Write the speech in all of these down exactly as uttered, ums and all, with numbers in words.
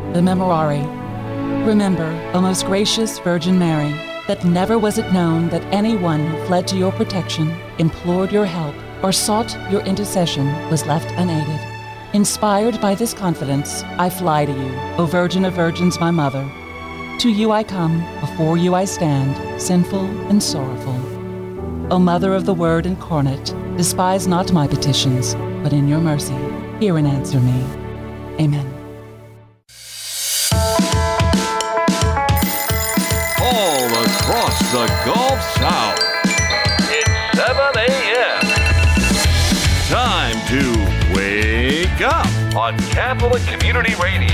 the Memorare. Remember, O most gracious Virgin Mary, that never was it known that anyone who fled to your protection, implored your help, or sought your intercession was left unaided. Inspired by this confidence, I fly to you, O Virgin of Virgins, my Mother. To you I come, before you I stand, sinful and sorrowful. O Mother of the Word incarnate, despise not my petitions, but in your mercy, hear and answer me. Amen. All across the Gulf South, it's seven a.m. Time to wake up on Catholic Community Radio.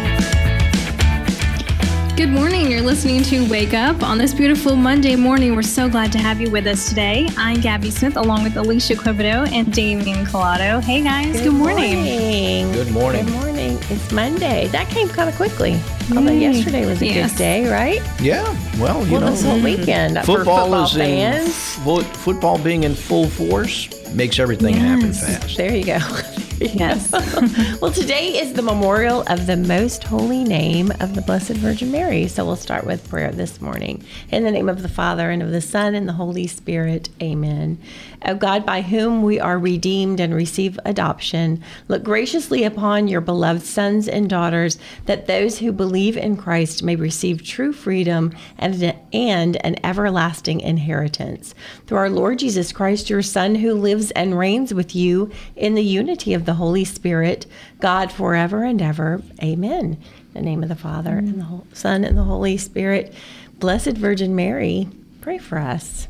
Good morning. You're listening to Wake Up on this beautiful Monday morning. We're so glad to have you with us today. I'm Gabby Smith, along with Alicia Quibido and Damian Collado. Hey, guys. Good, Good morning. morning. Good morning. Good morning. It's Monday. That came kind of quickly. Although yesterday was a Yes. good day, right? Yeah, well, you well, know, this whole weekend for football, football is fans. in fo- football being in full force makes everything happen Yes. fast. There you go. Yes. Well, today is the memorial of the most holy name of the Blessed Virgin Mary. So we'll start with prayer this morning. In the name of the Father, and of the Son, and the Holy Spirit. Amen. O God, by whom we are redeemed and receive adoption, look graciously upon your beloved sons and daughters, that those who believe in Christ may receive true freedom and, and an everlasting inheritance. Through our Lord Jesus Christ, your Son, who lives and reigns with you in the unity of the Holy Spirit, God, forever and ever. Amen. In the name of the Father, and the Son, and the Holy Spirit. Blessed Virgin Mary, pray for us.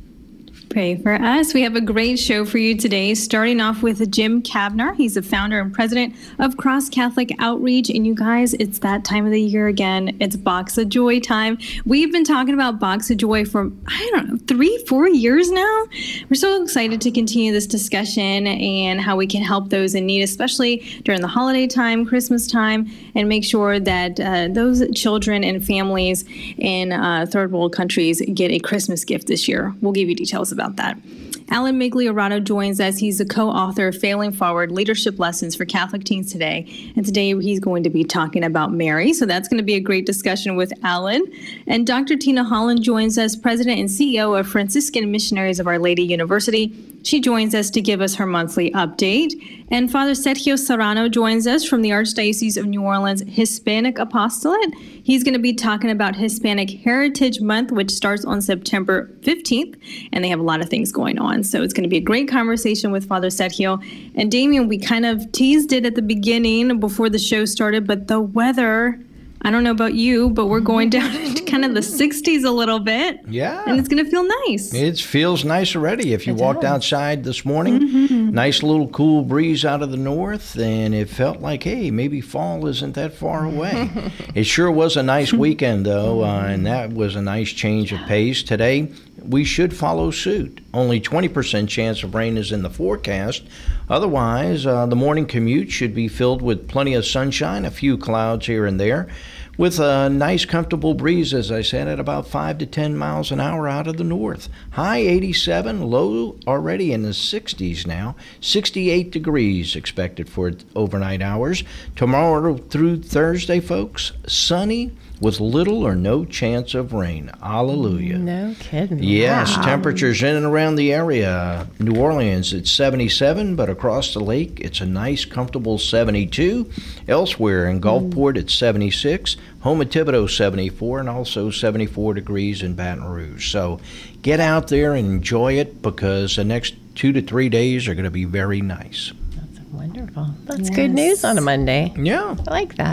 Pray for us. We have a great show for you today, starting off with Jim Kavner. He's the founder and president of Cross Catholic Outreach. And you guys, it's that time of the year again. It's Box of Joy time. We've been talking about Box of Joy for, I don't know, three, four years now. We're so excited to continue this discussion and how we can help those in need, especially during the holiday time, Christmas time, and make sure that uh, those children and families in uh, third world countries get a Christmas gift this year. We'll give you details about that. Alan Migliorato joins us. He's the co-author of Failing Forward, Leadership Lessons for Catholic Teens Today. And today he's going to be talking about Mary. So that's going to be a great discussion with Alan. And Doctor Tina Holland joins us, President and C E O of Franciscan Missionaries of Our Lady University. She joins us to give us her monthly update. And Father Sergio Serrano joins us from the Archdiocese of New Orleans Hispanic Apostolate. He's going to be talking about Hispanic Heritage Month, which starts on September fifteenth, and they have a lot of things going on. So it's going to be a great conversation with Father Sergio. And Damian, we kind of teased it at the beginning before the show started, but the weather, I don't know about you, but we're going down into kind of the sixties a little bit. Yeah. And it's going to feel nice. It feels nice already. If you It walked does. outside this morning, Mm-hmm. nice little cool breeze out of the north, and it felt like, hey, maybe fall isn't that far away. It sure was a nice weekend, though, uh, and that was a nice change of pace. Today, we should follow suit. Only twenty percent chance of rain is in the forecast. Otherwise, uh, the morning commute should be filled with plenty of sunshine, a few clouds here and there, with a nice comfortable breeze, as I said, at about five to ten miles an hour out of the north. High eighty-seven, low already in the sixties now. sixty-eight degrees expected for overnight hours. Tomorrow through Thursday, folks, sunny with little or no chance of rain. Hallelujah. No kidding. Yes, Wow. temperatures in and around the area. New Orleans, it's seventy-seven, but across the lake, it's a nice, comfortable seventy-two. Elsewhere in Gulfport, it's seventy-six. Home at Thibodeau, seventy-four, and also seventy-four degrees in Baton Rouge. So get out there and enjoy it, because the next two to three days are going to be very nice. That's wonderful. That's Yes. good news on a Monday. Yeah. I like that.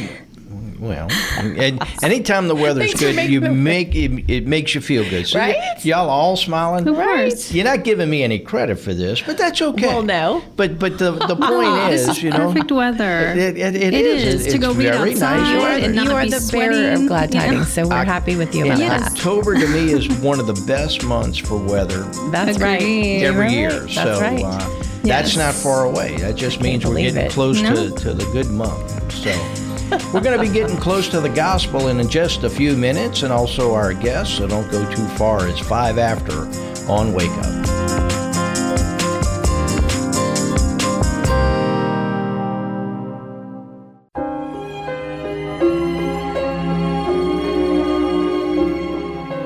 Well, and anytime the weather's Thanks for good, making you me- make it, it makes you feel good. So Right? y- y'all all smiling. Of course. You're not giving me any credit for this, but that's okay. Well, no. But but the the point Oh, is, this is you know, perfect weather. It, it, it It is. is, It- to go it's read very outside. nice You are, weather. and you not are be the bearer sweating. of glad Yeah. tidings, so we're I- happy with you about And Yes. that. October to me is one of the best months for weather That's Agreed. right. every Right. year. That's so right. uh, Yes. that's not far away. That just means we're believe getting it. close No. to, to the good month. So we're going to be getting close to the gospel in just a few minutes, and also our guests, so don't go too far. It's five after on Wake Up.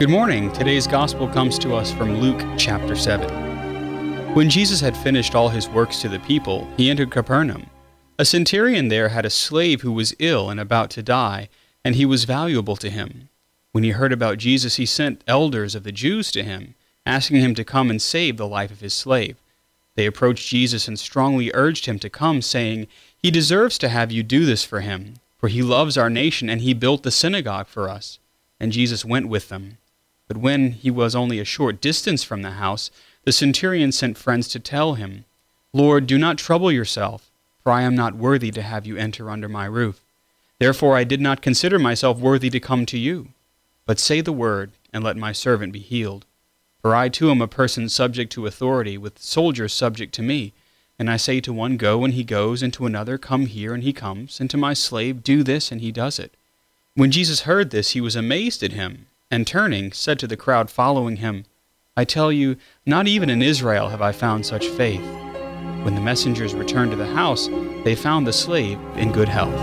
Good morning. Today's gospel comes to us from Luke chapter seven. When Jesus had finished all his works to the people, he entered Capernaum. A centurion there had a slave who was ill and about to die, and he was valuable to him. When he heard about Jesus, he sent elders of the Jews to him, asking him to come and save the life of his slave. They approached Jesus and strongly urged him to come, saying, "He deserves to have you do this for him, for he loves our nation, and he built the synagogue for us." And Jesus went with them. But when he was only a short distance from the house, the centurion sent friends to tell him, "Lord, do not trouble yourself, for I am not worthy to have you enter under my roof. Therefore I did not consider myself worthy to come to you. But say the word, and let my servant be healed. For I too am a person subject to authority, with soldiers subject to me. And I say to one, go, and he goes, and to another, come here, and he comes, and to my slave, do this, and he does it." When Jesus heard this, he was amazed at him, and turning, said to the crowd following him, "I tell you, not even in Israel have I found such faith." When the messengers returned to the house, they found the slave in good health.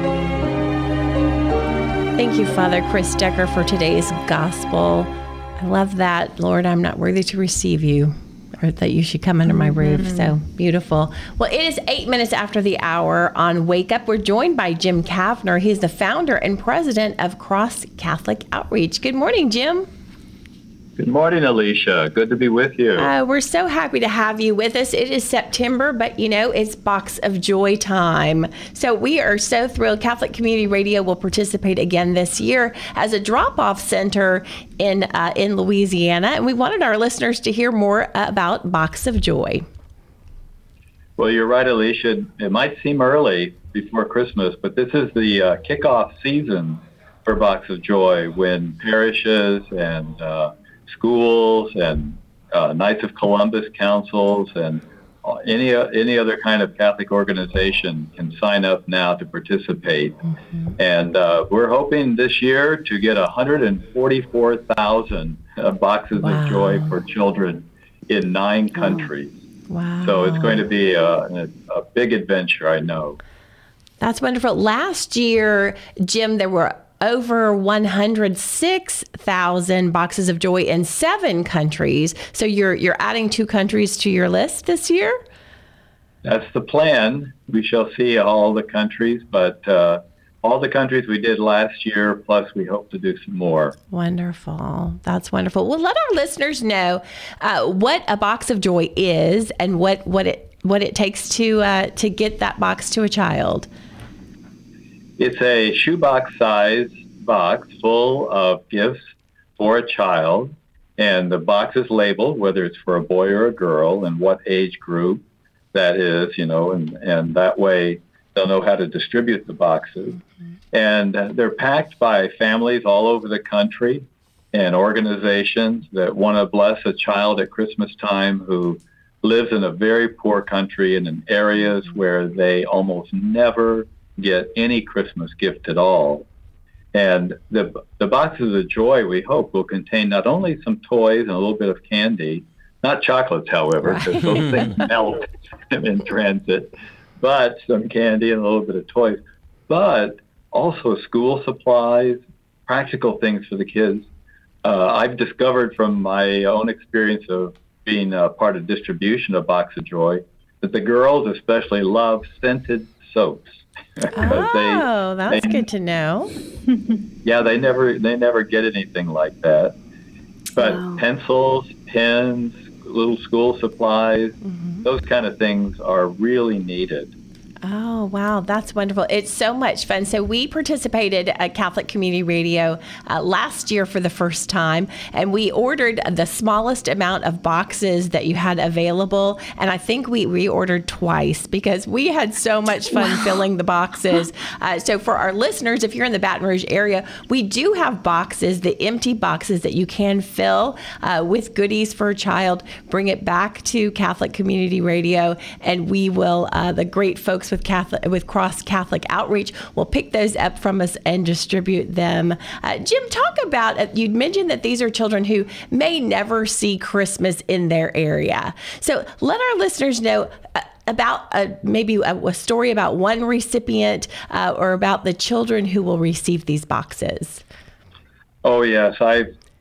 Thank you, Father Chris Decker, for today's gospel. I love that, Lord, I'm not worthy to receive you, or that you should come under my roof. Mm-hmm. So beautiful. Well, it is eight minutes after the hour on Wake Up. We're joined by Jim Kavner. He's the founder and president of Cross Catholic Outreach. Good morning, Jim. Good morning, Alicia. Good to be with you. Uh, we're so happy to have you with us. It is September, but you know, it's Box of Joy time. So we are so thrilled. Catholic Community Radio will participate again this year as a drop-off center in uh, in Louisiana, and we wanted our listeners to hear more about Box of Joy. Well, you're right, Alicia. It might seem early before Christmas, but this is the uh, kickoff season for Box of Joy, when parishes and uh, schools and uh, Knights of Columbus councils and any uh, any other kind of Catholic organization can sign up now to participate. Mm-hmm. And uh, we're hoping this year to get one hundred forty-four thousand uh, boxes wow. of joy for children in nine countries. Oh. Wow. So it's going to be a, a, a big adventure, I know. That's wonderful. Last year, Jim, there were over one hundred six thousand boxes of joy in seven countries. So you're you're adding two countries to your list this year? That's the plan. We shall see all the countries, but uh, all the countries we did last year, plus we hope to do some more. Wonderful. That's wonderful. Well, let our listeners know uh, what a box of joy is and what, what it what it takes to uh, to get that box to a child. It's a shoebox-size box full of gifts for a child, and the box is labeled, whether it's for a boy or a girl, and what age group that is, you know, and, and that way they'll know how to distribute the boxes. Mm-hmm. And uh, they're packed by families all over the country and organizations that want to bless a child at Christmas time who lives in a very poor country and in areas where they almost never get any Christmas gift at all. And the the boxes of joy, we hope, will contain not only some toys and a little bit of candy, not chocolates, however, because right. those things melt in transit, but some candy and a little bit of toys, but also school supplies, practical things for the kids. Uh, I've discovered from my own experience of being a part of distribution of Box of Joy that the girls especially love scented soaps. Oh, they, that's they, good to know. Yeah, they never they never get anything like that. But wow. pencils, pens, little school supplies, mm-hmm. those kind of things are really needed. Oh, wow. That's wonderful. It's so much fun. So we participated at Catholic Community Radio uh, last year for the first time, and we ordered the smallest amount of boxes that you had available. And I think we reordered twice because we had so much fun wow. filling the boxes. Uh, so for our listeners, if you're in the Baton Rouge area, we do have boxes, the empty boxes that you can fill uh, with goodies for a child. Bring it back to Catholic Community Radio, and we will, uh, the great folks with Catholic with Cross Catholic Outreach will pick those up from us and distribute them. Uh, Jim, talk about, uh, you mentioned that these are children who may never see Christmas in their area. So let our listeners know uh, about uh, maybe a, a story about one recipient uh, or about the children who will receive these boxes. Oh, yes. I've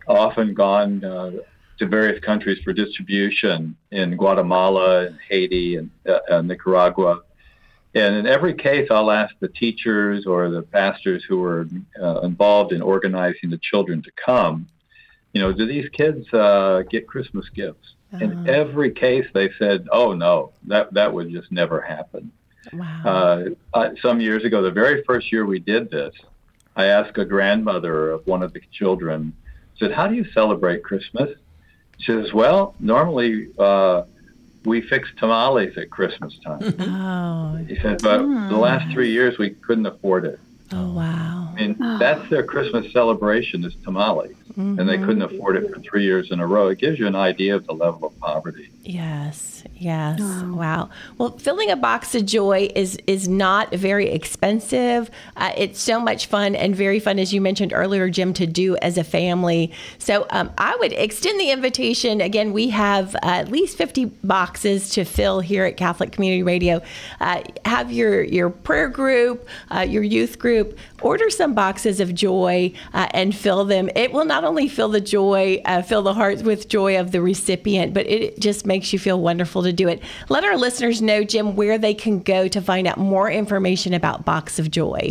often gone uh, to various countries for distribution in Guatemala and Haiti and uh, uh, Nicaragua. And in every case, I'll ask the teachers or the pastors who were uh, involved in organizing the children to come, you know, do these kids uh, get Christmas gifts? Uh-huh. In every case, they said, oh, no, that, that would just never happen. Wow. Uh, uh, some years ago, the very first year we did this, I asked a grandmother of one of the children, said, how do you celebrate Christmas? She says, well, normally uh, we fix tamales at Christmas time. Oh. He said, but mm. the last three years we couldn't afford it. Oh, wow. I mean, oh. that's their Christmas celebration is tamales. Mm-hmm. And they couldn't afford it for three years in a row. It gives you an idea of the level of poverty. Yes, yes. Oh. Wow. Well, filling a box of joy is is not very expensive. Uh, it's so much fun and very fun, as you mentioned earlier, Jim, to do as a family. So um, I would extend the invitation. Again, we have uh, at least fifty boxes to fill here at Catholic Community Radio. Uh, have your, your prayer group, uh, your youth group, order some boxes of joy uh, and fill them. It will not only fill the joy, uh, fill the hearts with joy of the recipient, but it just makes you feel wonderful to do it. Let our listeners know, Jim, where they can go to find out more information about Box of Joy.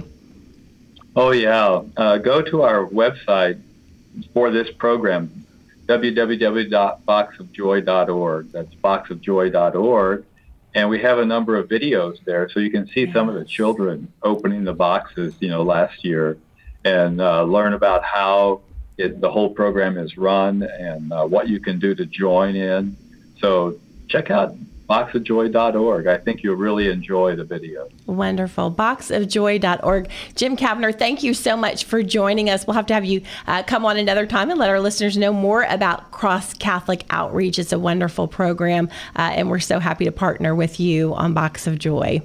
Oh, yeah. Uh, go to our website for this program, w w w dot box of joy dot org. That's box of joy dot org. And we have a number of videos there, so you can see yes. some of the children opening the boxes, you know, last year, and uh, learn about how it, the whole program is run and uh, what you can do to join in. So check out box of joy dot org. I think you'll really enjoy the video. Wonderful. box of joy dot org. Jim Kavner, thank you so much for joining us. We'll have to have you uh, come on another time and let our listeners know more about Cross Catholic Outreach. It's a wonderful program, uh, and we're so happy to partner with you on Box of Joy.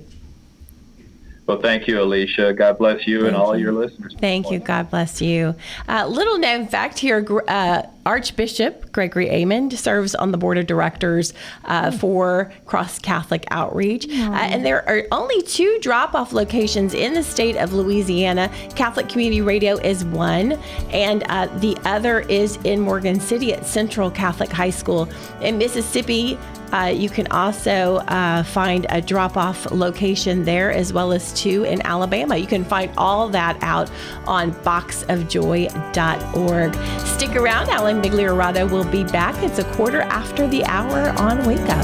Well, thank you, Alicia. God bless you thank and all you. your listeners. Thank you. God bless you. Uh, little known fact here, uh, Archbishop Gregory Amond serves on the board of directors uh, for Cross Catholic Outreach. Uh, and there are only two drop-off locations in the state of Louisiana. Catholic Community Radio is one, and uh, the other is in Morgan City at Central Catholic High School. In Mississippi, Uh, you can also uh, find a drop-off location there, as well as two in Alabama. You can find all that out on box of joy dot org. Stick around. Alan Migliorado will be back. It's a quarter after the hour on Wake Up.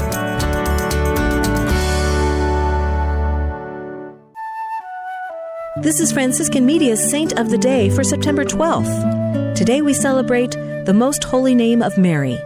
This is Franciscan Media's Saint of the Day for September twelfth. Today we celebrate the Most Holy Name of Mary.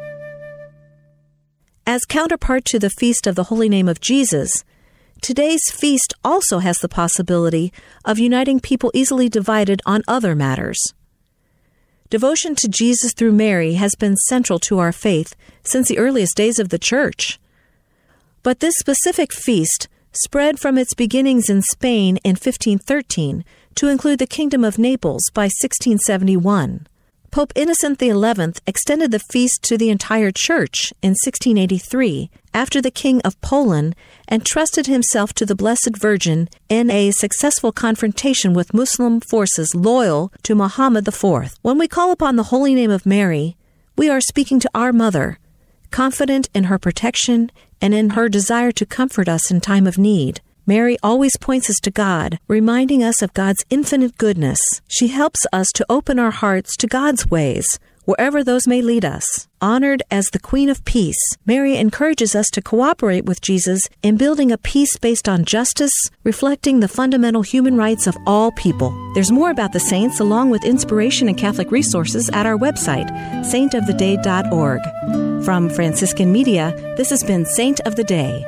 As counterpart to the Feast of the Holy Name of Jesus, today's feast also has the possibility of uniting people easily divided on other matters. Devotion to Jesus through Mary has been central to our faith since the earliest days of the Church. But this specific feast spread from its beginnings in Spain in fifteen thirteen to include the Kingdom of Naples by sixteen seventy-one. Pope Innocent the eleventh extended the feast to the entire Church in sixteen eighty-three after the King of Poland entrusted himself to the Blessed Virgin in a successful confrontation with Muslim forces loyal to Muhammad the fourth. When we call upon the Holy Name of Mary, we are speaking to our Mother, confident in her protection and in her desire to comfort us in time of need. Mary always points us to God, reminding us of God's infinite goodness. She helps us to open our hearts to God's ways, wherever those may lead us. Honored as the Queen of Peace, Mary encourages us to cooperate with Jesus in building a peace based on justice, reflecting the fundamental human rights of all people. There's more about the saints, along with inspiration and Catholic resources, at our website, saint of the day dot org. From Franciscan Media, this has been Saint of the Day.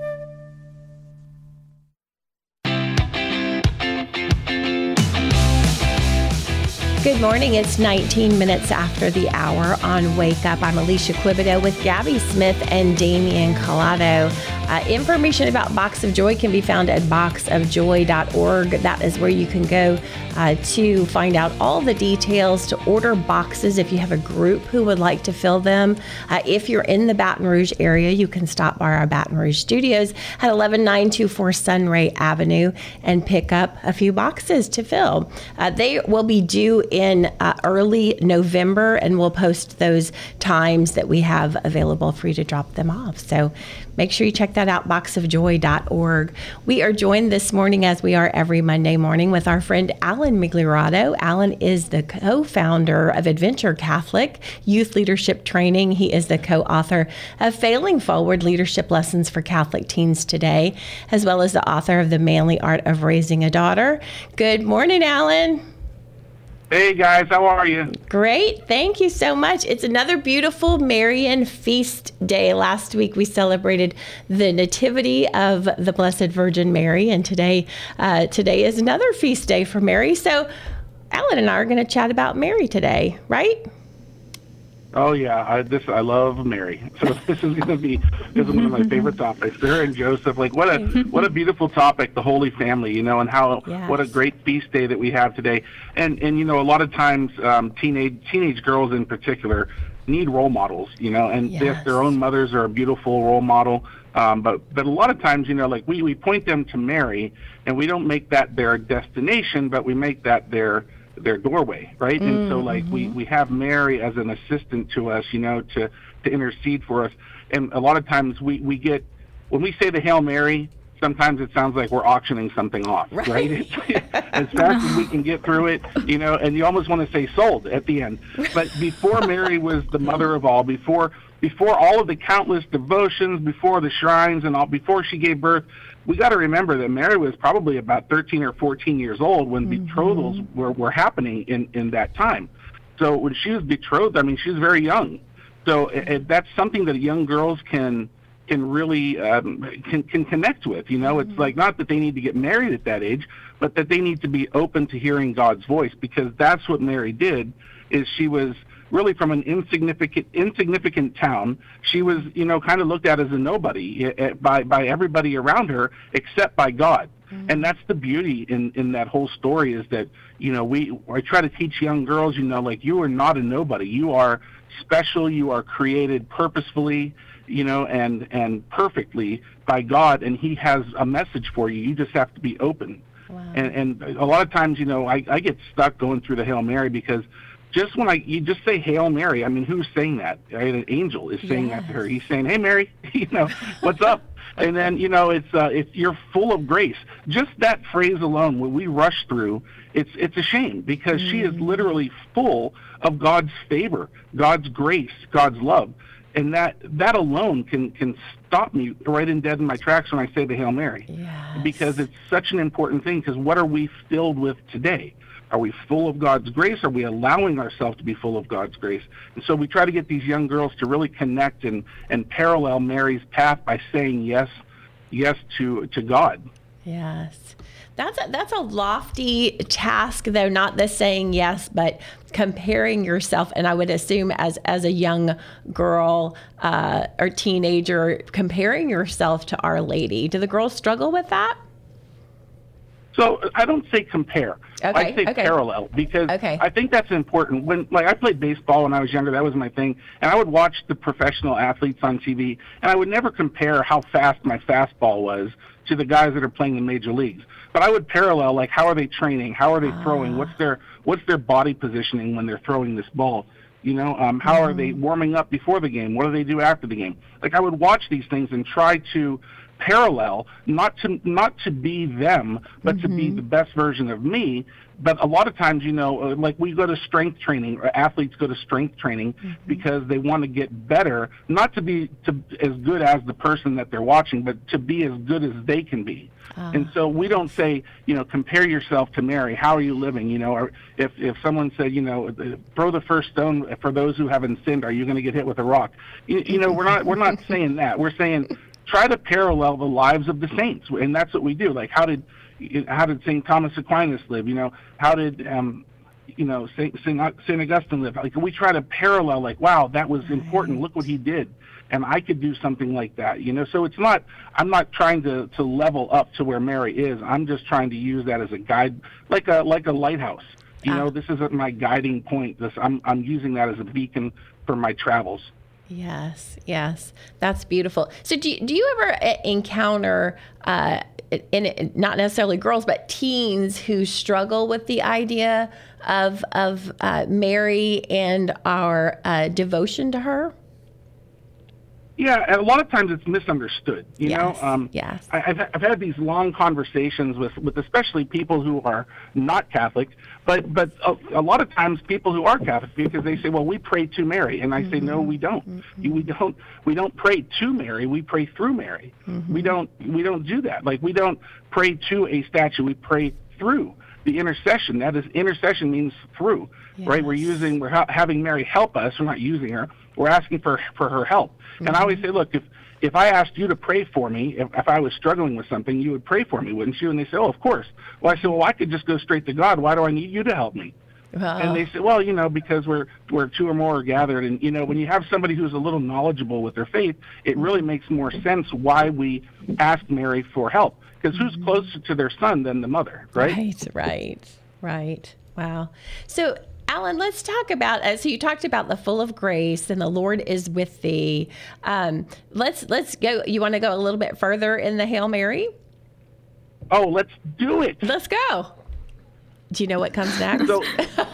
Good morning. It's nineteen minutes after the hour on Wake Up. I'm Alicia Quibido with Gabby Smith and Damian Collado. Uh, information about Box of Joy can be found at box of joy dot org. That is where you can go uh, to find out all the details, to order boxes if you have a group who would like to fill them. Uh, if you're in the Baton Rouge area, you can stop by our Baton Rouge studios at eleven nine two four Sunray Avenue and pick up a few boxes to fill. Uh, they will be due in uh, early November, and we'll post those times that we have available for you to drop them off. So make sure you check that out, box of joy dot org. We are joined this morning, as we are every Monday morning, with our friend Alan Migliorato. Alan is the co-founder of Adventure Catholic Youth Leadership Training. He is the co-author of Failing Forward Leadership Lessons for Catholic Teens Today, as well as the author of The Manly Art of Raising a Daughter. Good morning, Alan. Hey guys, how are you? Great. Thank you so much. It's another beautiful Marian feast day. Last week we celebrated the Nativity of the Blessed Virgin Mary, and today uh, today is another feast day for Mary. So Alan and I are going to chat about Mary today, right? Oh yeah, I this I love Mary. So this is going to be this is one of my favorite topics. Her and Joseph, like what a what a beautiful topic, the Holy Family, you know, and how Yes. what a great feast day that we have today. And and you know, a lot of times um, teenage teenage girls in particular need role models, you know, and Yes. yes, their own mothers are a beautiful role model. Um, but but a lot of times, you know, like we we point them to Mary, and we don't make that their destination, but we make that their their doorway, right? Mm-hmm. And so like we, we have Mary as an assistant to us, you know, to, to intercede for us. And a lot of times we, we get, when we say the Hail Mary, sometimes it sounds like we're auctioning something off, right? right? It's, as fast as we can get through it, you know, and you almost want to say sold at the end. But before Mary was the mother of all, before before all of the countless devotions, before the shrines and all, before she gave birth, we got to remember that Mary was probably about thirteen or fourteen years old when mm-hmm. betrothals were, were happening in, in that time. So when she was betrothed, I mean, she was very young. So it, that's something that young girls can can really um, can, can connect with. You know, mm-hmm. it's like not that they need to get married at that age, but that they need to be open to hearing God's voice, because that's what Mary did, is she was really from an insignificant insignificant town. She was, you know, kind of looked at as a nobody by by everybody around her except by God. Mm-hmm. And that's the beauty in, in that whole story, is that, you know, we I try to teach young girls, you know, like, you are not a nobody. You are special. You are created purposefully, you know, and, and perfectly by God, and He has a message for you. You just have to be open. Wow. And, and a lot of times, you know, I, I get stuck going through the Hail Mary, because just when I, you just say Hail Mary, I mean, who's saying that? Right? An angel is saying yes. that to her. He's saying, hey, Mary, you know, what's up? And then, you know, it's, uh, it's, you're full of grace. Just that phrase alone, when we rush through, it's, it's a shame, because mm. she is literally full of God's favor, God's grace, God's love. And that, that alone can, can stop me right in dead in my tracks when I say the Hail Mary. Yes. Because it's such an important thing, because what are we filled with today? Are we full of God's grace? Are we allowing ourselves to be full of God's grace? And so we try to get these young girls to really connect and, and parallel Mary's path by saying yes, yes to, to God. Yes. That's a, that's a lofty task, though, not the saying yes, but comparing yourself. And I would assume as, as a young girl uh, or teenager, comparing yourself to Our Lady. Do the girls struggle with that? So I don't say compare. Okay, I say okay. parallel, because okay. I think that's important. When, like, I played baseball when I was younger, that was my thing, and I would watch the professional athletes on T V, and I would never compare how fast my fastball was to the guys that are playing in major leagues. But I would parallel, like, how are they training? How are they ah. throwing? What's their what's their body positioning when they're throwing this ball? You know, um, how mm-hmm. are they warming up before the game? What do they do after the game? Like, I would watch these things and try to parallel, not to not to be them, but mm-hmm. to be the best version of me. But a lot of times, you know, like we go to strength training, or athletes go to strength training mm-hmm. because they want to get better, not to be to, as good as the person that they're watching, but to be as good as they can be. Uh, and so we don't say, you know, compare yourself to Mary. How are you living? You know, or if, if someone said, you know, throw the first stone for those who haven't sinned, are you going to get hit with a rock? You, you know, we're not we're not saying that. We're saying try to parallel the lives of the saints, and that's what we do. Like, how did how did Saint Thomas Aquinas live? You know, how did um, you know Saint Saint Augustine live? Like, we try to parallel. Like, wow, that was important. Look what he did. and I could do something like that, you know. So it's not, I'm not trying to, to level up to where Mary is. I'm just trying to use that as a guide, like a like a lighthouse. You know, this isn't my guiding point. This I'm I'm using that as a beacon for my travels. Yes, yes, that's beautiful. So do you, do you ever uh, encounter, uh, in, in, not necessarily girls, but teens who struggle with the idea of of uh, Mary and our uh, devotion to her? Yeah, and a lot of times it's misunderstood. You yes, know, um, yes. I, I've I've had these long conversations with, with especially people who are not Catholic, but but a, a lot of times people who are Catholic, because they say, well, we pray to Mary, and I mm-hmm. say, no, we don't. Mm-hmm. We don't we don't pray to Mary. We pray through Mary. Mm-hmm. We don't we don't do that. Like, we don't pray to a statue. We pray through the intercession. That is, intercession means through, yes. right? We're using we're ha- having Mary help us. We're not using her. We're asking for for her help. Mm-hmm. And I always say, look, if if I asked you to pray for me, if, if I was struggling with something, you would pray for me, wouldn't you? And they say, oh, of course. Well, I said, well, I could just go straight to God. Why do I need you to help me? Wow. And they say, well, you know, because we're we're two or more are gathered. And, you know, when you have somebody who's a little knowledgeable with their faith, it really makes more sense why we ask Mary for help. Because who's closer to their son than the mother, right? Right, right, right. Wow. So, Alan, let's talk about, uh, so you talked about the full of grace and the Lord is with thee. Um, let's let's go, you want to go a little bit further in the Hail Mary? Oh, let's do it. Let's go. Do you know what comes next? So,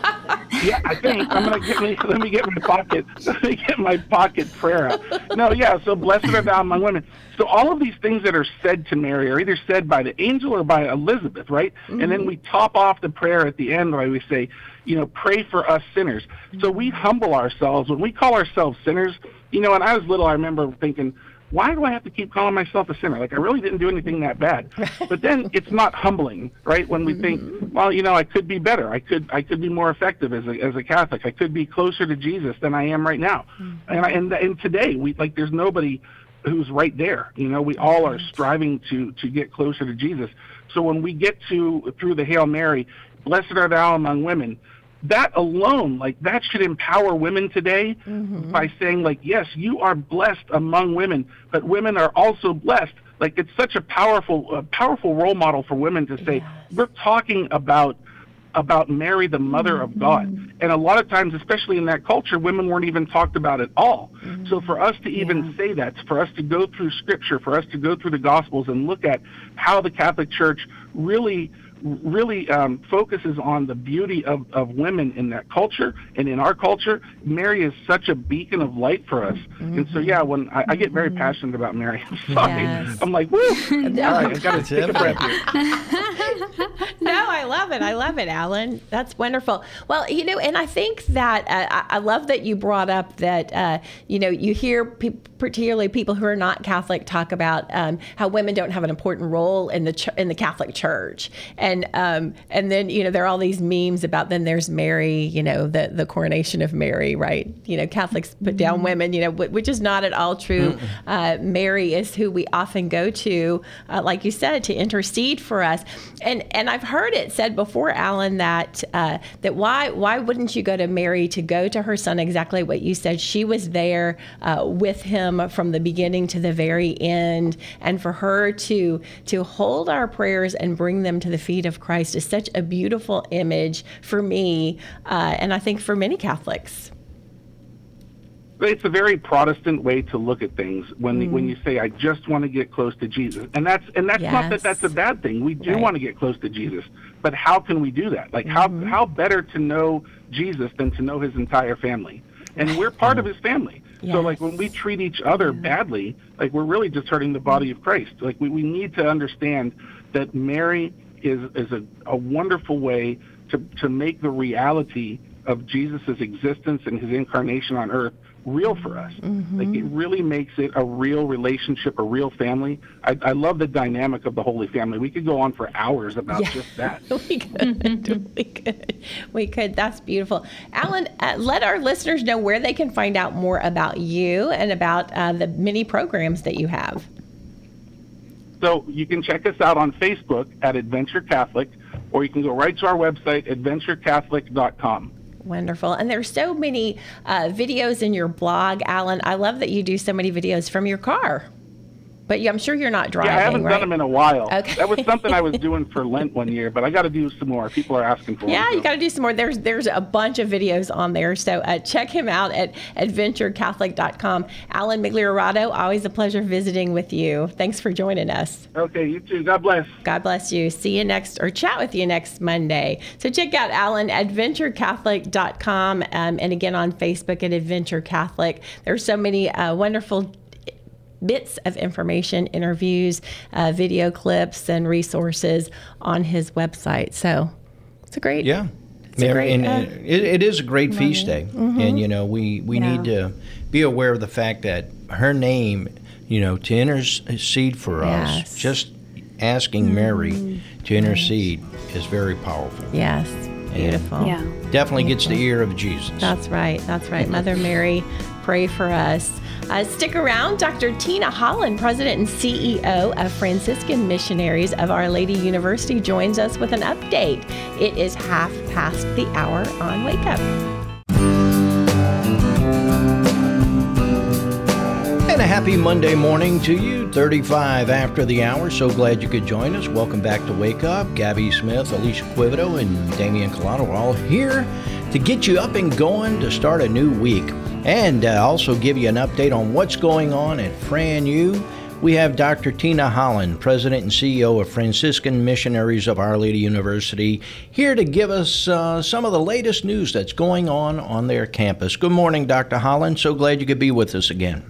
yeah, I think I'm gonna get me. Let me get my pocket. Let me get my pocket prayer out. No, yeah. So blessed are thou among women. So all of these things that are said to Mary are either said by the angel or by Elizabeth, right? Mm-hmm. And then we top off the prayer at the end where we say, you know, pray for us sinners. Mm-hmm. So we humble ourselves when we call ourselves sinners. You know, when I was little, I remember thinking, why do I have to keep calling myself a sinner? Like, I really didn't do anything that bad. But then it's not humbling, right? When we think, well, you know, I could be better. I could I could be more effective as a as a Catholic. I could be closer to Jesus than I am right now. Mm-hmm. And I, and and today, we like there's nobody who's right there. You know, we all are striving to to get closer to Jesus. So when we get to through the Hail Mary, blessed art thou among women, that alone, like, that should empower women today mm-hmm. by saying, like, yes, you are blessed among women, but women are also blessed. Like, it's such a powerful, uh, powerful role model for women to say, yes. we're talking about about Mary, the mother mm-hmm. of God. And a lot of times, especially in that culture, women weren't even talked about at all. Mm-hmm. So for us to even yeah. say that, for us to go through Scripture, for us to go through the Gospels and look at how the Catholic Church really really um, focuses on the beauty of, of women in that culture and in our culture, Mary is such a beacon of light for us. Mm-hmm. And so, yeah, when I, I get very passionate about Mary, I'm sorry. Yes. I'm like, woo! All right, I got to take a breath here. No, I love it. I love it, Alan. That's wonderful. Well, you know, and I think that uh, I, I love that you brought up that, uh, you know, you hear pe- particularly people who are not Catholic talk about um, how women don't have an important role in the ch- in the Catholic Church. And And um, and then, you know, there are all these memes about then there's Mary, you know, the, the coronation of Mary, right? You know, Catholics put down mm-hmm. women, you know, which is not at all true. Mm-hmm. Uh, Mary is who we often go to, uh, like you said, to intercede for us. And and I've heard it said before, Alan, that uh, that why why wouldn't you go to Mary to go to her son? Exactly what you said. She was there uh, with him from the beginning to the very end, and for her to to hold our prayers and bring them to the feet of Christ is such a beautiful image for me, uh, and I think for many Catholics. It's a very Protestant way to look at things when mm. when you say, I just want to get close to Jesus. And that's and that's yes. not that that's a bad thing. We do right. want to get close to Jesus. But how can we do that? Like, mm-hmm. how how better to know Jesus than to know his entire family? And we're part of his family. Yes. So, like, when we treat each other yeah. badly, like, we're really just hurting the body of Christ. Like, we, we need to understand that Mary is is a, a wonderful way to, to make the reality of Jesus' existence and his incarnation on earth real for us. Mm-hmm. Like, it really makes it a real relationship, a real family. I, I love the dynamic of the Holy Family. We could go on for hours about yeah. just that. we could. we could. We could. That's beautiful. Alan, uh, let our listeners know where they can find out more about you and about uh, the many programs that you have. So you can check us out on Facebook at Adventure Catholic, or you can go right to our website, adventure catholic dot com. Wonderful. And there's so many uh, videos in your blog, Alan. I love that you do so many videos from your car. But you, I'm sure you're not driving, Yeah, I haven't right? done them in a while. Okay. That was something I was doing for Lent one year, but I got to do some more. People are asking for Yeah, them. you got to do some more. There's there's a bunch of videos on there, so uh, check him out at adventure catholic dot com. Alan Migliorato, always a pleasure visiting with you. Thanks for joining us. Okay, you too. God bless. God bless you. See you next, or chat with you next Monday. So check out Alan, adventure catholic dot com, um, and again on Facebook at Adventure Catholic. There's so many uh, wonderful bits of information, interviews, uh, video clips, and resources on his website. So it's a great, Yeah. it's a great, and uh, it, it is a great feast day. Mm-hmm. And, you know, we, we Yeah. need to be aware of the fact that her name, you know, to intercede for Yes. us, just asking Mary to intercede is very powerful. yes, beautiful. Yeah. Definitely gets the ear of Jesus. That's right. That's right. Mother Mary, pray for us. Uh, stick around. Doctor Tina Holland, President and C E O of Franciscan Missionaries of Our Lady University, joins us with an update. It is half past the hour on Wake Up. And a happy Monday morning to you, thirty-five after the hour. So glad you could join us. Welcome back to Wake Up. Gabby Smith, Alicia Quivido, and Damian Colado are all here to get you up and going to start a new week. And uh, also give you an update on what's going on at Fran U. We have Doctor Tina Holland, President and C E O of Franciscan Missionaries of Our Lady University, here to give us uh, some of the latest news that's going on on their campus. Good morning, Doctor Holland. So glad you could be with us again.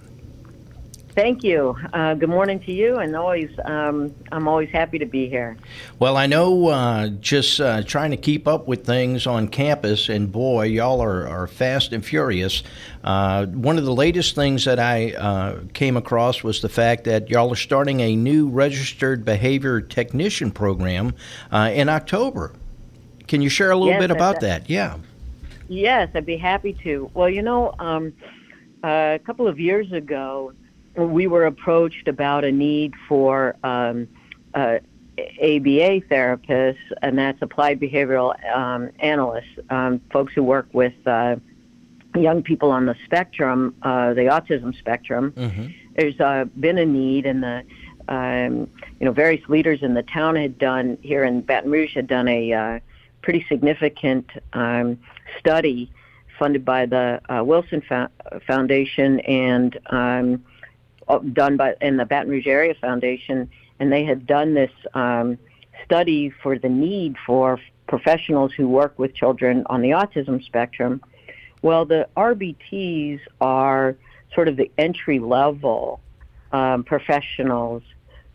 Thank you. Uh, good morning to you, and always, um, I'm always happy to be here. Well, I know uh, just uh, trying to keep up with things on campus, and boy, y'all are, are fast and furious. Uh, one of the latest things that I uh, came across was the fact that y'all are starting a new registered behavior technician program uh, in October. Can you share a little Yes, bit about that- that? Yeah. Yes, I'd be happy to. Well, you know, um, uh, a couple of years ago, we were approached about a need for um, uh, A B A therapists, and that's applied behavioral um, analysts, um, folks who work with uh, young people on the spectrum, uh, the autism spectrum. Mm-hmm. There's uh, been a need, and the um, you know various leaders in the town had done here in Baton Rouge had done a uh, pretty significant um, study funded by the uh, Wilson Fo- Foundation and um, done by in the Baton Rouge Area Foundation, and they had done this um, study for the need for professionals who work with children on the autism spectrum. Well, the R B Ts are sort of the entry-level um, professionals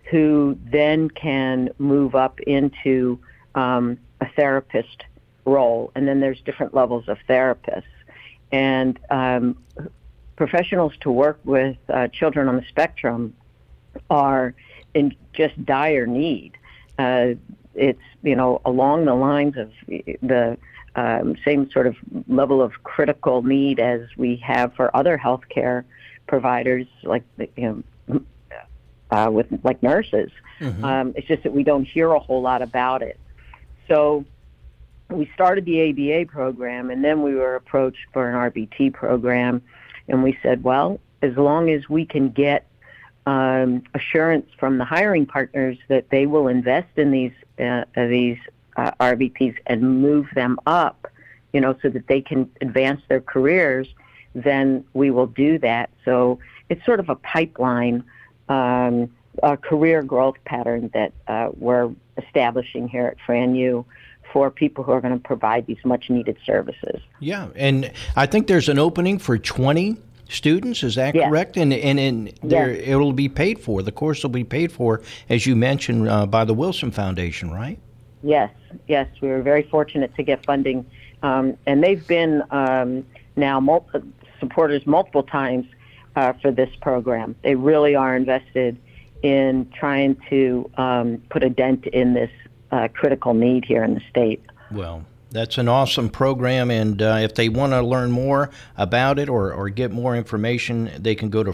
who then can move up into um, a therapist role, and then there's different levels of therapists. And um, professionals to work with uh, children on the spectrum are in just dire need. Uh, it's, you know, along the lines of the um, same sort of level of critical need as we have for other healthcare providers, like, you know, uh, with like nurses. Mm-hmm. Um, it's just that we don't hear a whole lot about it. So we started the A B A program, and then we were approached for an R B T program. And we said, well, as long as we can get um, assurance from the hiring partners that they will invest in these uh, these uh, R B Ts and move them up, you know, so that they can advance their careers, then we will do that. So it's sort of a pipeline, um, a career growth pattern that uh, we're establishing here at Fran U for people who are going to provide these much-needed services. Yeah, and I think there's an opening for twenty students. Is that yes. correct? And and, and there, yes. it'll be paid for. The course will be paid for, as you mentioned, uh, by the Wilson Foundation, right? Yes, yes. We were very fortunate to get funding, um, and they've been um, now mul- supporters multiple times uh, for this program. They really are invested in trying to um, put a dent in this uh, critical need here in the state. Well, that's an awesome program, and uh, if they want to learn more about it or, or get more information, they can go to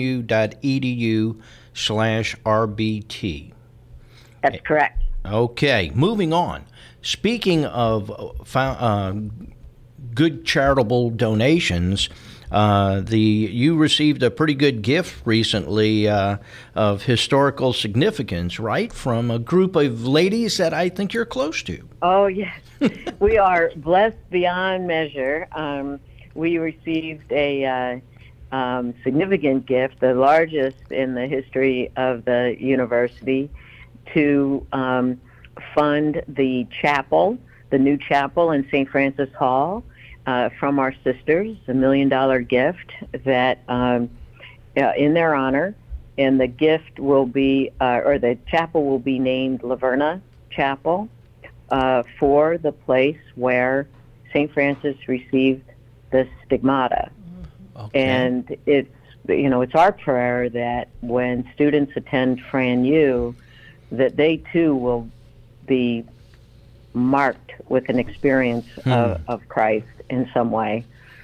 franu.edu slash RBT. That's correct. Okay, moving on. Speaking of uh, good charitable donations. Uh, the you received a pretty good gift recently uh, of historical significance, right, from a group of ladies that I think you're close to. Oh, yes. We are blessed beyond measure. Um, we received a uh, um, significant gift, the largest in the history of the university, to um, fund the chapel, the new chapel in Saint Francis Hall. Uh, from our sisters, a million dollar gift that um, uh, in their honor, and the gift will be, uh, or the chapel will be named Laverna Chapel uh, for the place where Saint Francis received the stigmata. Okay. And it's, you know, it's our prayer that when students attend Fran U, that they too will be marked with an experience Hmm. of, of Christ in some way.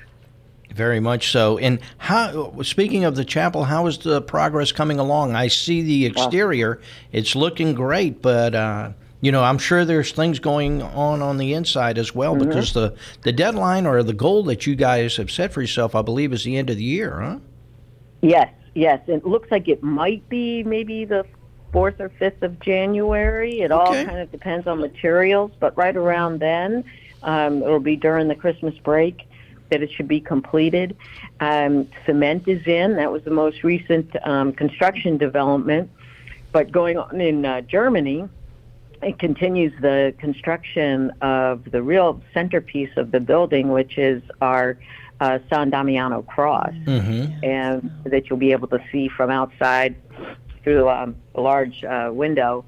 Very much so. And how? Speaking of the chapel, how is the progress coming along? I see the exterior; it's looking great, but uh, you know, I'm sure there's things going on on the inside as well. Mhm. Because the the deadline or the goal that you guys have set for yourself, I believe, is the end of the year, huh? Yes, yes. It looks like it might be maybe the fourth or fifth of January. It all Okay. kind of depends on materials, but right around then, um, it'll be during the Christmas break that it should be completed. Um, cement is in. That was the most recent um, construction development. But going on in uh, Germany, it continues the construction of the real centerpiece of the building, which is our uh, San Damiano cross, Mm-hmm. and that you'll be able to see from outside through um, a large uh, window.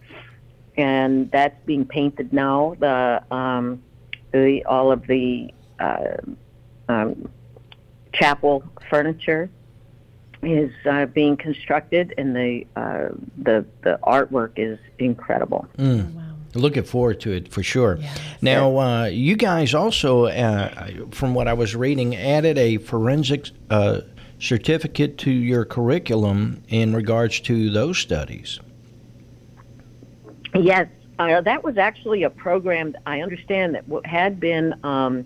And that's being painted now. The, um, the all of the uh, um, chapel furniture is uh, being constructed, and the uh, the the artwork is incredible. Mm. Looking forward to it for sure. Now, uh, you guys also, uh, from what I was reading, added a forensic uh, certificate to your curriculum in regards to those studies. Yes, uh, that was actually a program that I understand that w- had been um,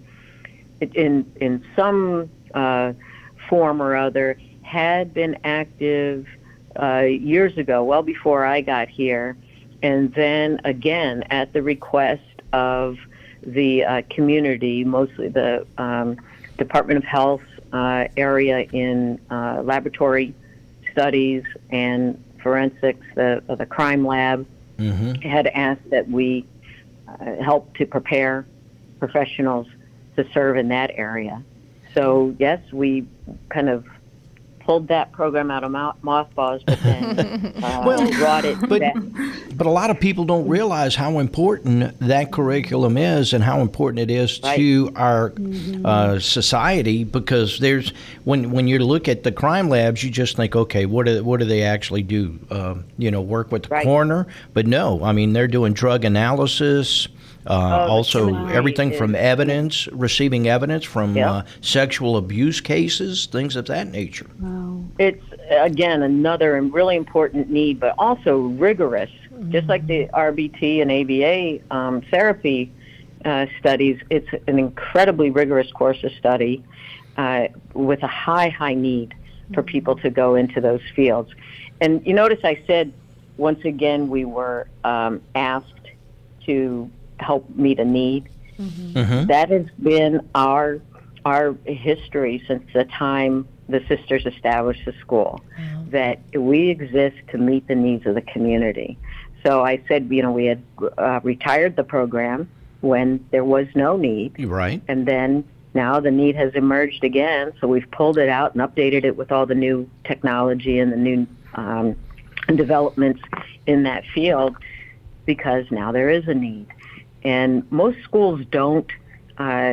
in in some uh, form or other had been active uh, years ago, well before I got here, and then again at the request of the uh, community, mostly the um, Department of Health uh, area in uh, laboratory studies and forensics, the the crime lab. Mm-hmm. Had asked that we uh, help to prepare professionals to serve in that area. So yes, we kind of pulled that program out of mo- mothballs, but then uh, Well, brought it but- back. But a lot of people don't realize how important that curriculum is and how important it is to our uh, society, because there's when when you look at the crime labs, you just think, okay, what do, what do they actually do? Uh, you know, work with the Right. coroner? But no, I mean, they're doing drug analysis, uh, the also criminal everything is- from evidence, receiving evidence from Yeah. uh, sexual abuse cases, things of that nature. It's, again, another and really important need, but also rigorous. Just like the R B T and A B A um, therapy uh, studies, it's an incredibly rigorous course of study uh, with a high, high need for people to go into those fields. And you notice I said, once again, we were um, asked to help meet a need. Mm-hmm. That has been our our history since the time the sisters established the school, that we exist to meet the needs of the community. So I said, you know, we had uh, retired the program when there was no need, You're right. and then now the need has emerged again, so we've pulled it out and updated it with all the new technology and the new um, developments in that field, because now there is a need. And most schools don't uh,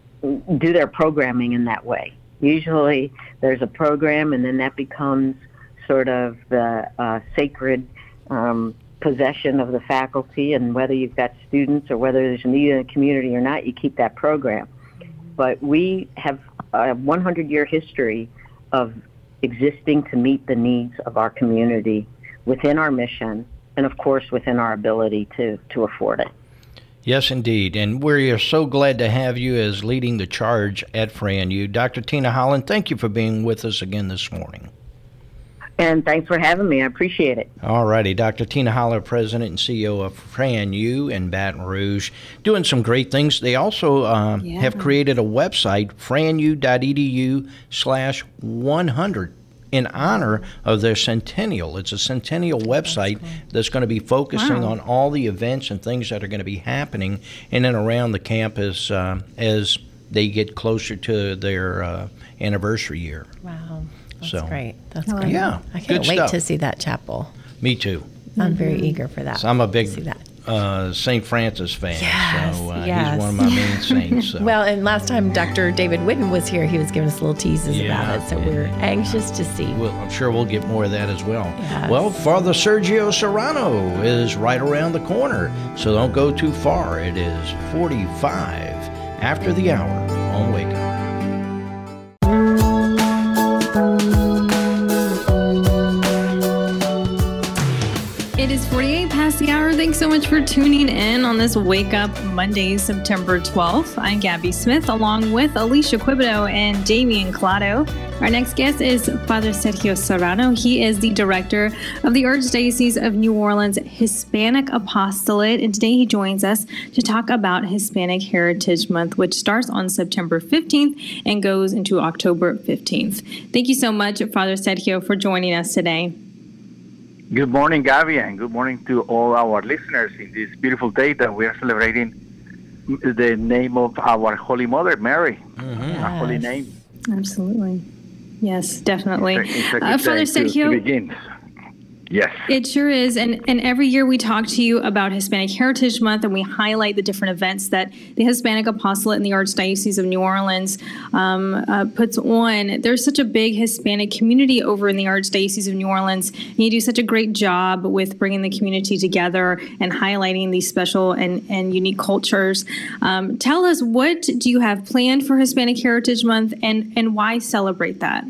do their programming in that way. Usually there's a program, and then that becomes sort of the uh, sacred um, possession of the faculty, and whether you've got students or whether there's a need in the community or not, you keep that program. But we have a hundred-year history of existing to meet the needs of our community within our mission, and of course within our ability to, to afford it. Yes, indeed. And we are so glad to have you as leading the charge at FranU. Doctor Tina Holland, thank you for being with us again this morning. And thanks for having me. I appreciate it. All righty. Doctor Tina Holland, President and C E O of FranU in Baton Rouge, doing some great things. They also uh, yeah. have created a website, franu.edu slash 100, in honor of their centennial. It's a centennial website that's, cool. that's going to be focusing wow. on all the events and things that are going to be happening in and around the campus uh, as they get closer to their uh, anniversary year. Wow. That's so, great. That's oh, great. Yeah. I can't wait stuff. to see that chapel. Me too. I'm mm-hmm. very eager for that. So I'm a big uh, Saint Francis fan. Yes, so uh, yes. he's one of my main saints. So. Well, and last time Doctor David Whitten was here, he was giving us little teases yeah, about it. So yeah. we're anxious to see. Well, I'm sure we'll get more of that as well. Yes. Well, Father Sergio Serrano is right around the corner. So don't go too far. It is forty-five after the hour on Wake Up. It is forty-eight past the hour. Thanks so much for tuning in on this Wake Up Monday, September twelfth. I'm Gabby Smith, along with Alicia Quibido and Damian Clado. Our next guest is Father Sergio Serrano. He is the director of the Archdiocese of New Orleans Hispanic Apostolate, and today he joins us to talk about Hispanic Heritage Month, which starts on September fifteenth and goes into October fifteenth. Thank you so much, Father Sergio, for joining us today. Good morning, Gabby, and good morning to all our listeners in this beautiful day that we are celebrating the name of our Holy Mother, Mary, mm-hmm. yes. Our holy name. Absolutely. Yes, definitely. It's a, it's a good uh, Father Sergio, to, to begin. Yes. It sure is. And and every year we talk to you about Hispanic Heritage Month, and we highlight the different events that the Hispanic Apostolate and the Archdiocese of New Orleans um, uh, puts on. There's such a big Hispanic community over in the Archdiocese of New Orleans. And you do such a great job with bringing the community together and highlighting these special and, and unique cultures. Um, tell us, what do you have planned for Hispanic Heritage Month, and, and why celebrate that?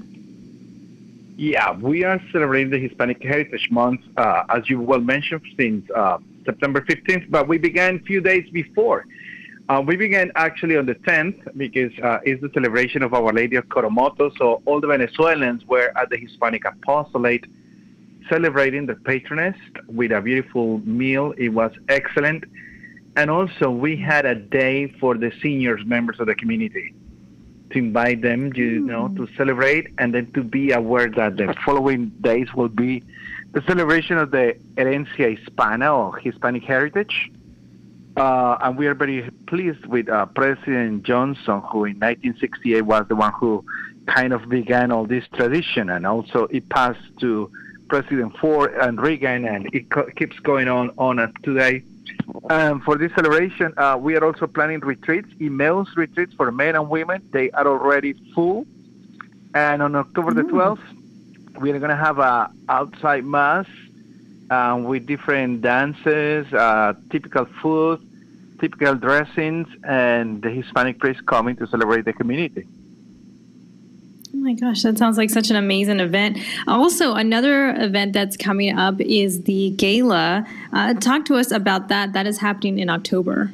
Yeah, we are celebrating the Hispanic Heritage Month, uh, as you well mentioned, since uh, September fifteenth, but we began a few days before. Uh, we began actually on the tenth because uh, it's the celebration of Our Lady of Coromoto, so all the Venezuelans were at the Hispanic Apostolate celebrating the patroness with a beautiful meal. It was excellent. And also we had a day for the seniors members of the community, to invite them, you know, to celebrate, and then to be aware that the following days will be the celebration of the Herencia Hispana, or Hispanic Heritage. Uh, and we are very pleased with uh, President Johnson, who in nineteen sixty-eight was the one who kind of began all this tradition, and also it passed to President Ford and Reagan, and it co- keeps going on on uh, today. Um, for this celebration, uh, we are also planning retreats, Emmaus retreats for men and women. They are already full. And on October mm. the twelfth, we are going to have a outside mass uh, with different dances, uh, typical food, typical dressings, and the Hispanic priest coming to celebrate the community. Oh my gosh, that sounds like such an amazing event. Also, another event that's coming up is the gala. Uh, talk to us about that. That is happening in October.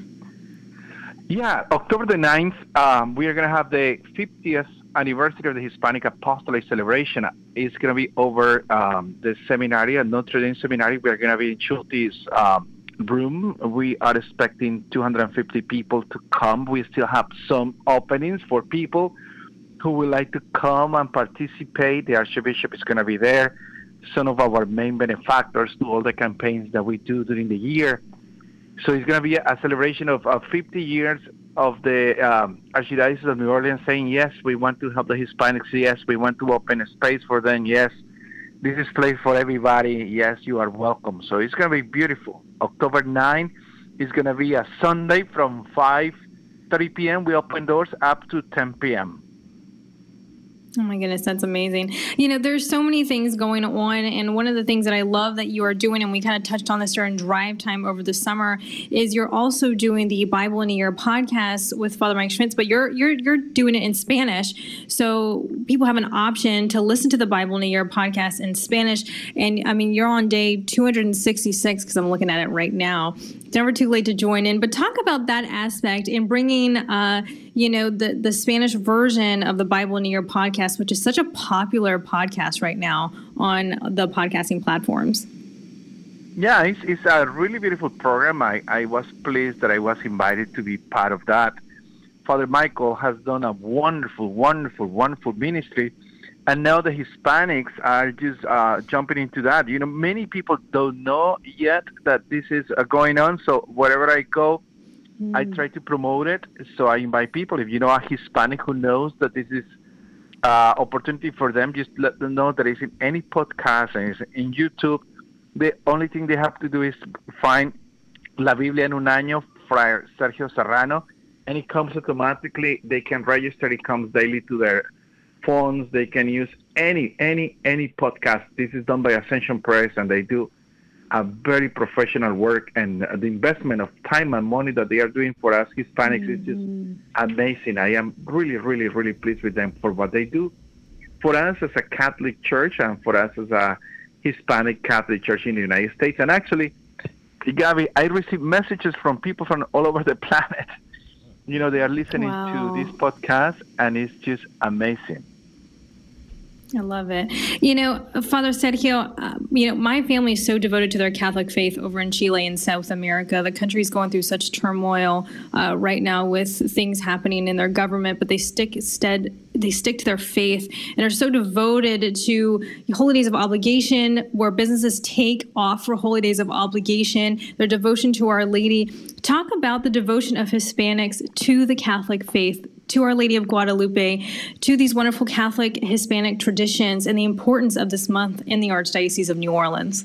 Yeah, October the ninth, um, we are going to have the fiftieth anniversary of the Hispanic Apostolate celebration. It's going to be over um, the seminary, at Notre Dame Seminary. We are going to be in Schulte's um, room. We are expecting two hundred fifty people to come. We still have some openings for people who would like to come and participate. The Archbishop is going to be there. Some of our main benefactors do all the campaigns that we do during the year. So it's going to be a celebration of, of fifty years of the um, Archdiocese of New Orleans saying, yes, we want to help the Hispanics. Yes, we want to open a space for them. Yes, this is a place for everybody. Yes, you are welcome. So it's going to be beautiful. October ninth is going to be a Sunday from five thirty p.m. We open doors up to ten p.m. Oh my goodness, that's amazing. You know, there's so many things going on, and one of the things that I love that you are doing, and we kind of touched on this during drive time over the summer, is you're also doing the Bible in a Year podcast with Father Mike Schmitz, but you're you're you're doing it in Spanish. So people have an option to listen to the Bible in a Year podcast in Spanish. And I mean, you're on day two hundred sixty-six because I'm looking at it right now. It's never too late to join in, but talk about that aspect in bringing, uh, you know, the, the Spanish version of the Bible in a Year podcast, which is such a popular podcast right now on the podcasting platforms. Yeah, it's, it's a really beautiful program. I, I was pleased that I was invited to be part of that. Father Michael has done a wonderful, wonderful, wonderful ministry. And now the Hispanics are just uh, jumping into that. You know, many people don't know yet that this is uh, going on. So wherever I go, mm. I try to promote it. So I invite people. If you know a Hispanic who knows that this is uh, opportunity for them, just let them know that it's in any podcast and it's in YouTube. The only thing they have to do is find La Biblia en un año, Friar Sergio Serrano, and it comes automatically. They can register. It comes daily to their phones. They can use any any any podcast. This is done by Ascension Press, and they do a very professional work, and the investment of time and money that they are doing for us Hispanics mm-hmm. is just amazing. I am really really really pleased with them for what they do for us as a Catholic church and for us as a Hispanic Catholic church in the United States. And actually, Gabby, I receive messages from people from all over the planet. You know, they are listening wow. to this podcast, and it's just amazing. I love it. You know, Father Sergio, uh, you know, my family is so devoted to their Catholic faith over in Chile in South America. The country's going through such turmoil uh, right now with things happening in their government, but they stick instead, they stick to their faith and are so devoted to holy days of obligation, where businesses take off for holy days of obligation, their devotion to Our Lady. Talk about the devotion of Hispanics to the Catholic faith, to Our Lady of Guadalupe, to these wonderful Catholic Hispanic traditions, and the importance of this month in the Archdiocese of New Orleans.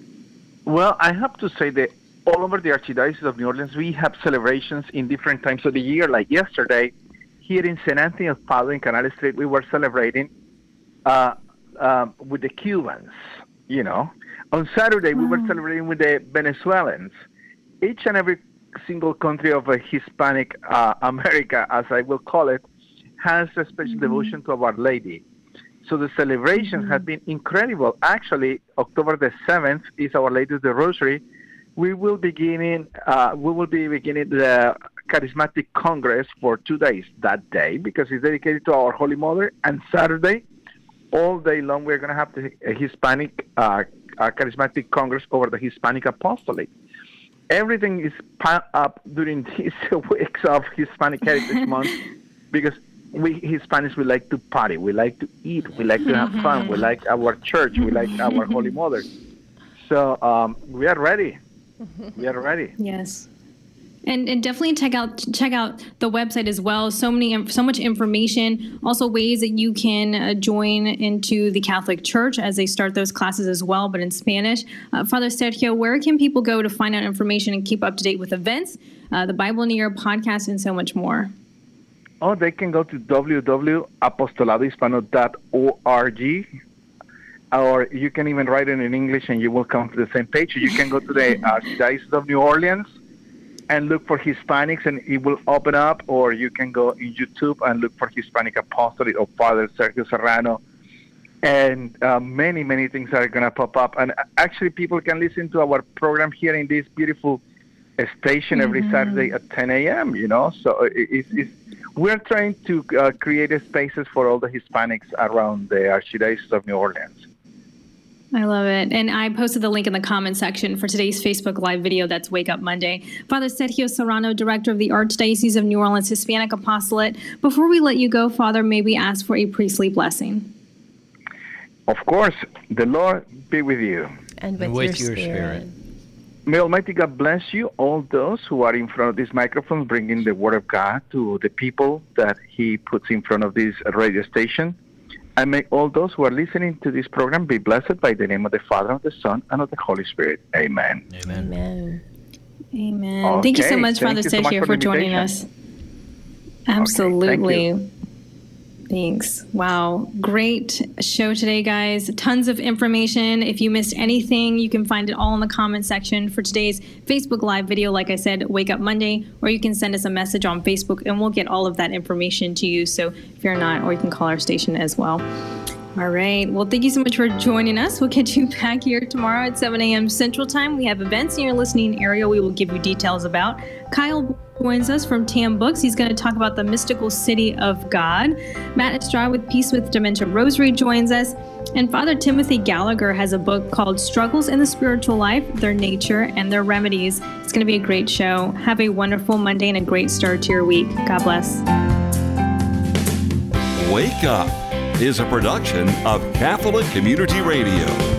Well, I have to say that all over the Archdiocese of New Orleans, we have celebrations in different times of the year. Like yesterday, here in Saint Anthony of Padua in Canal Street, we were celebrating uh, uh, with the Cubans, you know. On Saturday, wow. we were celebrating with the Venezuelans. Each and every single country of a Hispanic uh, America, as I will call it, has a special mm-hmm. devotion to Our Lady. So the celebrations mm-hmm. have been incredible. Actually, October the seventh is Our Lady of the Rosary. We will beginning. Uh, we will be beginning the Charismatic Congress for two days that day, because it's dedicated to our Holy Mother. And Saturday, all day long, we're going to have the Hispanic uh, uh, Charismatic Congress over the Hispanic Apostolate. Everything is piled up during these weeks of Hispanic Heritage Month, because we Hispanics, we like to party, we like to eat, we like to have fun, we like our church, we like our Holy Mother. So um, we are ready. We are ready. Yes. And, and definitely check out check out the website as well. So many, so much information. Also, ways that you can uh, join into the Catholic Church as they start those classes as well, but in Spanish. Uh, Father Sergio, where can people go to find out information and keep up to date with events, uh, the Bible in a Year podcast, and so much more? Oh, they can go to w w w dot apostolado hispano dot org, or you can even write it in English, and you will come to the same page. You can go to the Archdiocese of New Orleans and look for Hispanics, and it will open up, or you can go in YouTube and look for Hispanic Apostolate of Father Sergio Serrano, and uh, many, many things are going to pop up. And actually, people can listen to our program here in this beautiful station every mm-hmm. Saturday at ten a.m., you know, so it, it's, it's, we're trying to uh, create spaces for all the Hispanics around the Archdiocese of New Orleans. I love it. And I posted the link in the comment section for today's Facebook Live video. That's Wake Up Monday. Father Sergio Serrano, Director of the Archdiocese of New Orleans Hispanic Apostolate. Before we let you go, Father, may we ask for a priestly blessing? Of course. The Lord be with you. And with, and with your, your spirit. spirit. May Almighty God bless you, all those who are in front of this microphone, bringing the Word of God to the people that He puts in front of this radio station. And may all those who are listening to this program be blessed by the name of the Father, of the Son, and of the Holy Spirit. Amen. Amen. Amen. Amen. Okay. Thank you so much, Thank Father so much Sergio, for, for joining us. Absolutely. Okay. Thanks. Wow. Great show today, guys. Tons of information. If you missed anything, you can find it all in the comment section for today's Facebook Live video. Like I said, Wake Up Monday, or you can send us a message on Facebook and we'll get all of that information to you. So if you're not, or you can call our station as well. All right. Well, thank you so much for joining us. We'll get you back here tomorrow at seven a.m. Central Time. We have events in your listening area we will give you details about. Kyle joins us from T A M Books. He's going to talk about the mystical city of God. Matt Estrada with Peace with Dementia Rosary joins us. And Father Timothy Gallagher has a book called Struggles in the Spiritual Life, Their Nature and Their Remedies. It's going to be a great show. Have a wonderful Monday and a great start to your week. God bless. Wake Up is a production of Catholic Community Radio.